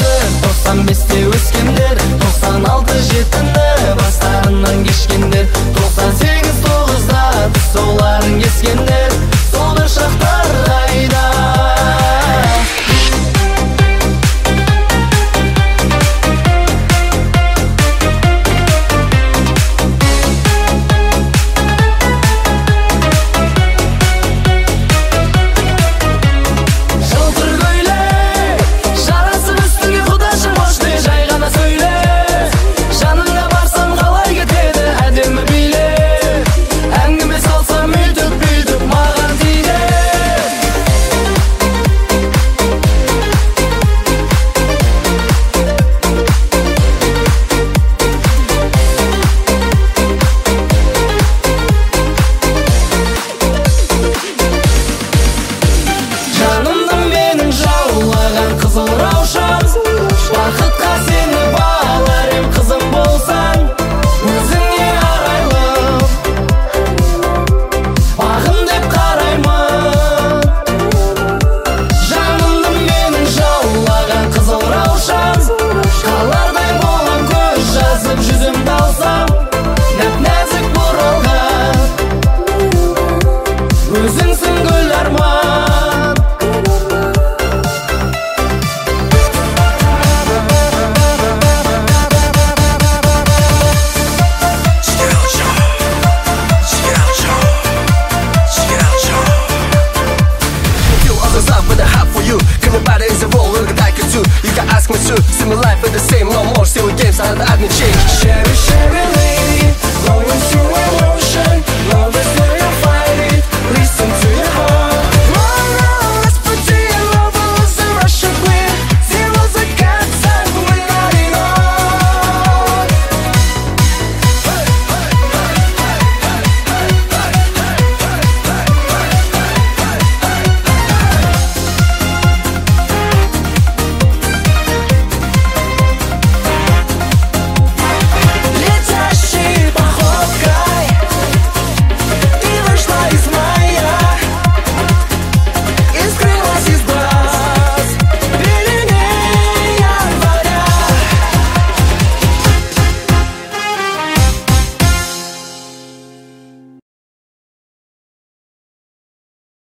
95'te өскендер, 96 жетіні бастарынан кешкендер, 98-9'да тұсауларын кескендер, сол бір шақтар қайда? Қызыл раушан, бақытқа сені бағалар ем, қызым болсаң, өзіңе арайлым, бағым деп қараймын. Жанымды менің жаулаған қызыл раушан, қалардай болам көз жазып жүзімді алсам, нәп-нәзік бұралған, өзіңсің гүл арман. You can ask me to see my life in the same, no more silly games, I had admin change.